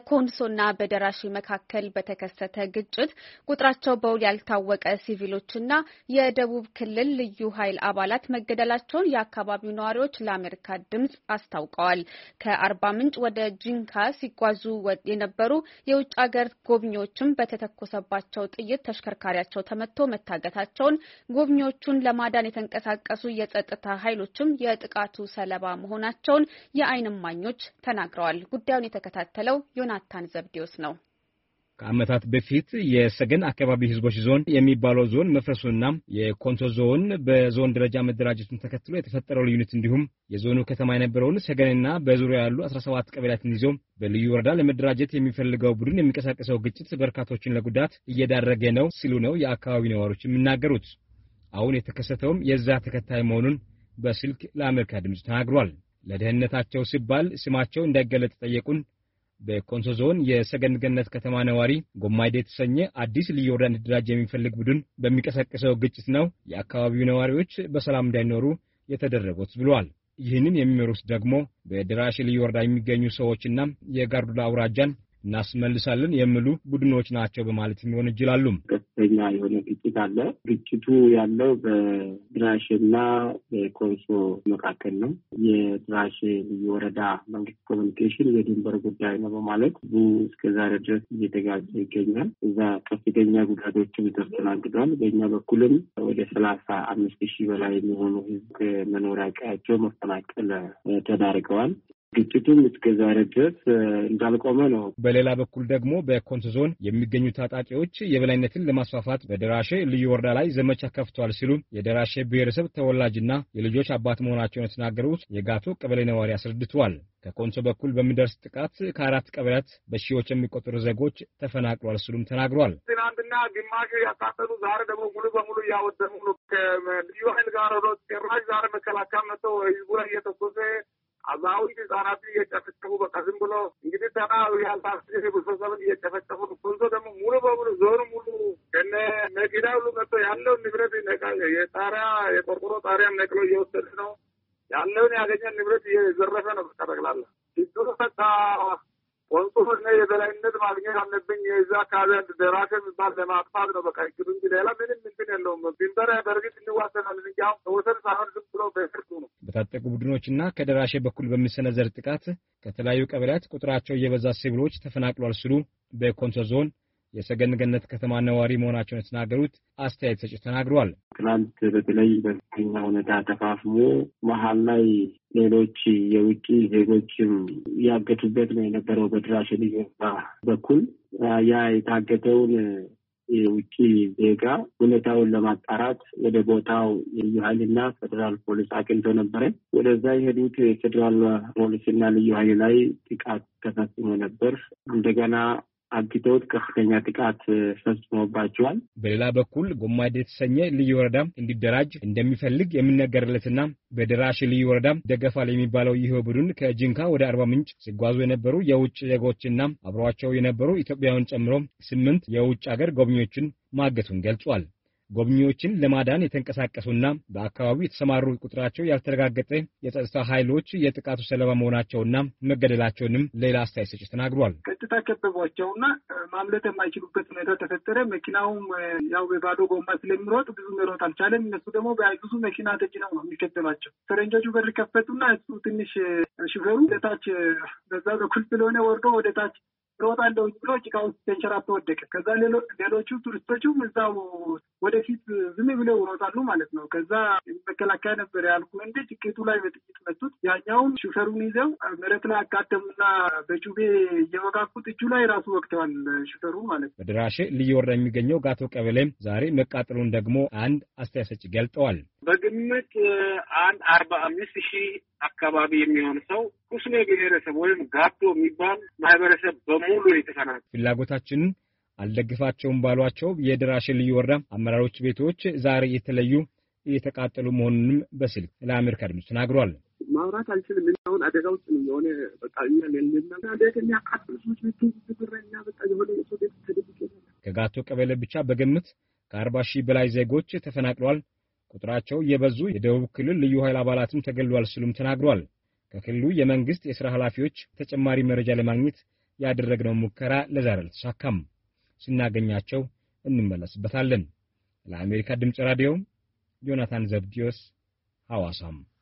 በኮንሶና በደራሼ መካከል በተከሰተ ግጭት ቁጥራቸው በውል ያልታወቀ ሲቪሎችና የደቡብ ክልል ልዩ ኃይል አባላት መገደላቸውን የአካባቢው ነዋሪዎች ለአሜሪካ ድምጽ አስታውቀዋል። ከአርባ ምንጭ ወደ ጂንካ ሲጓዙ የነበሩ የውጭ ሀገር ጎብኚዎችም በተተኮሰባቸው ጥይት ተሽከርካሪያቸው ተመቶ መታገታቸውን፣ ጎብኚዎቹን ለማዳን የተንቀሳቀሱ የጸጥታ ኃይሎችም የጥቃቱ ሰለባ መሆናቸውን የዓይን እማኞች ተናግረዋል። ጉዳዩን የተከታተለው ዮናታን ዘብዴዎስ ነው። ከዓመታት በፊት የሰገን አካባቢ ህዝቦች ዞን የሚባለው ዞን መፍረሱና የኮንሶ ዞን በዞን ደረጃ መደራጀቱን ተከትሎ የተፈጠረው ልዩነት እንዲሁም የዞኑ ከተማ የነበረውን ሰገንና በዙሪያው ያሉ 17 ቀበሌያትን ይዞ በልዩ ወረዳ ለመደራጀት የሚፈልገው ቡድን የሚንቀሳቀሰው ግጭት በርካቶችን ለጉዳት እየዳረገ ነው ሲሉ ነው የአካባቢው ነዋሪዎች የሚናገሩት። አሁን የተከሰተውም የዛ ተከታይ መሆኑን በስልክ ለአሜሪካ ድምጽ ተናግሯል። ለደህንነታቸው ሲባል ስማቸው እንዳይገለጽ ጠየቁን በኮንሶ ዞን የሰገን ገነት ከተማ ነዋሪ ጎማይዴ የተሰኘ አዲስ ልዩ ወረዳ እንዲደራጅ የሚፈልግ ቡድን በሚቀሰቀሰው ግጭት ነው የአካባቢው ነዋሪዎች በሰላም እንዳይኖሩ የተደረጉት ብለዋል። ይህንን የሚመሩት ደግሞ በደራሼ ልዩ ወረዳ የሚገኙ ሰዎችና የጋርዱላ አውራጃን እናስመልሳለን የሚሉ ቡድኖች ናቸው በማለት ይወነጅላሉ። ከፍተኛ የሆነ ግጭት አለ። ግጭቱ ያለው በደራሼና በኮንሶ መካከል ነው። የደራሼ ልዩ ወረዳ መንግስት ኮሚኒኬሽን የድንበር ጉዳይ ነው በማለት እስከዛሬ ድረስ እየተጋጨ ይገኛል። እዛ ከፍተኛ ጉዳቶችን ተስተናግዷል። በእኛ በኩልም ወደ 35,000 በላይ የሚሆኑ ህዝብ ከመኖሪያ ቀያቸው መፈናቀል ተዳርገዋል። ግጭቱም እስከዛሬ ድረስ እንዳልቆመ ነው። በሌላ በኩል ደግሞ በኮንሶ ዞን የሚገኙ ታጣቂዎች የበላይነትን ለማስፋፋት በደራሼ ልዩ ወረዳ ላይ ዘመቻ ከፍተዋል ሲሉ የደራሼ ብሔረሰብ ተወላጅና የልጆች አባት መሆናቸውን የተናገሩት የጋቶ ቀበሌ ነዋሪ አስረድተዋል። ከኮንሶ በኩል በሚደርስ ጥቃት ከ4 ቀበሌያት በሺዎች የሚቆጠሩ ዜጎች ተፈናቅሏል ሲሉም ተናግሯል። ትናንትና ግማሽ ያቃጠሉ ዛሬ ደግሞ ሙሉ በሙሉ እያወደሙ ነው። ከልዩ ኃይል ጋር ነው ጭራሽ ዛሬ መከላከያ መጥቶ ህዝቡ ላይ እየተኮሰ አዛውንት ህጻናት እየጨፈጨፉ በቃ ዝም ብሎ እንግዲህ ተና ያልታሰበ ብሶሰብን እየጨፈጨፉ ነው። ኮንሶ ደግሞ ሙሉ በሙሉ ዞኑ ሙሉ ከነ መኪና ሁሉ መጥቶ ያለውን ንብረት የጣሪያ የቆርቆሮ ጣሪያም ነቅሎ እየወሰደ ነው። ያለውን ያገኘን ንብረት እየዘረፈ ነው። በቃ ጠቅላላ ሲዱ ፈታ ኮንሶ የበላይነት ማግኘት አለብኝ። የዛ አካባቢ አንድ ደራሼ የሚባል ለማጥፋት ነው በቃ እቅዱ እንጂ ሌላ ምንም እንትን የለውም። ድንበር በእርግጥ እንዋሰናለን እንጂ አሁን ከወሰን ሳይሆን ዝም ብሎ በፍርዱ ነው። በታጠቁ ቡድኖችና ከደራሼ በኩል በሚሰነዘር ጥቃት ከተለያዩ ቀበሌያት ቁጥራቸው የበዛ ሲቪሎች ተፈናቅሏል ሲሉ በኮንሶ ዞን የሰገን ገነት ከተማ ነዋሪ መሆናቸውን የተናገሩት አስተያየት ሰጪ ተናግረዋል። ትናንት በተለይ በከፍተኛ ሁኔታ ተፋፍሞ መሀል ላይ ሌሎች የውጭ ዜጎችም ያገቱበት ነው የነበረው። በደራሼ ልዩ ወረዳ በኩል ያ የታገተውን የውጭ ዜጋ ሁኔታውን ለማጣራት ወደ ቦታው የልዩ ኃይልና ፌዴራል ፖሊስ አቅንቶ ነበረ። ወደዛ የሄዱት የፌዴራል ፖሊስና ልዩ ኃይል ላይ ጥቃት ተፈጽሞ ነበር። እንደገና አግተውት ከፍተኛ ጥቃት ፈጽሞባቸዋል። በሌላ በኩል ጎማይዴ የተሰኘ ልዩ ወረዳ እንዲደራጅ እንደሚፈልግ የሚነገርለትና በደራሼ ልዩ ወረዳ ደገፋል የሚባለው ይህ ቡድን ከጂንካ ወደ አርባ ምንጭ ሲጓዙ የነበሩ የውጭ ዜጎችና አብረዋቸው የነበሩ ኢትዮጵያውያን ጨምሮ 8 የውጭ ሀገር ጎብኚዎችን ማገቱን ገልጿል። ጎብኚዎችን ለማዳን የተንቀሳቀሱና በአካባቢው የተሰማሩ ቁጥራቸው ያልተረጋገጠ የጸጥታ ኃይሎች የጥቃቱ ሰለባ መሆናቸውና መገደላቸውንም ሌላ አስተያየት ሰጪ ተናግሯል። ቀጥታ ከበቧቸውና ማምለጥ የማይችሉበት ሁኔታ ተፈጠረ። መኪናውም ያው በባዶ ጎማ ስለሚሮጥ ብዙ መሮጥ አልቻለም። እነሱ ደግሞ ብዙ መኪና ተጭነው ነው የሚከተሏቸው። ፈረንጆቹ በር ከፈቱና እሱ ትንሽ ሹፌሩ ወደታች በዛ በኩል ስለሆነ ወርዶ ወደታች ሮጣለው ብሎ ጭቃ ውስጥ ተንሸራቶ ወደቀ። ከዛ ሌሎቹ ቱሪስቶቹም እዛው ወደፊት ዝም ብለው ይሮጣሉ ማለት ነው። ከዛ መከላከያ ነበር ያልኩ እንደ ጭቄቱ ላይ በጥቂት መቱት። ያኛውን ሹፌሩን ይዘው መሬት ላይ አጋደሙና በጩቤ እየወጋኩት እጁ ላይ ራሱ ወቅተዋል ሹፌሩ ማለት ነው። በደራሼ ልዩ ወረዳ የሚገኘው ጋቶ ቀበሌም ዛሬ መቃጠሉን ደግሞ አንድ አስተያየት ሰጪ ገልጠዋል። በግምት 45,000 አካባቢ የሚሆን ሰው ኩስሌ ብሔረሰብ ወይም ጋቶ የሚባል ማህበረሰብ በሙሉ የተፈናቀለ ፍላጎታችንን አልደግፋቸውም ባሏቸው የደራሼ ልዩ ወረዳ አመራሮች ቤቶች ዛሬ የተለዩ እየተቃጠሉ መሆኑንም በስልክ ለአሜሪካ ድምፅ ተናግሯል። ማውራት አልችልም። አሁን አደጋ ውስጥ ነው የሆነ በቃ ለልና እንደኛ አጥቶች ብትብረኛ በቃ የሆነ ሰው ቤት ተደብቀናል። ከጋቶ ቀበሌ ብቻ በግምት ከ40,000 በላይ ዜጎች ተፈናቅሏል። ቁጥራቸው የበዙ የደቡብ ክልል ልዩ ኃይል አባላትም ተገሏል ሲሉም ተናግሯል። ከክልሉ የመንግስት የሥራ ኃላፊዎች ተጨማሪ መረጃ ለማግኘት ያደረግነው ሙከራ ለዛሬ አልተሳካም። ስናገኛቸው እንመለስበታለን። ለአሜሪካ ድምጽ ራዲዮ ዮናታን ዘብዲዮስ ሐዋሳም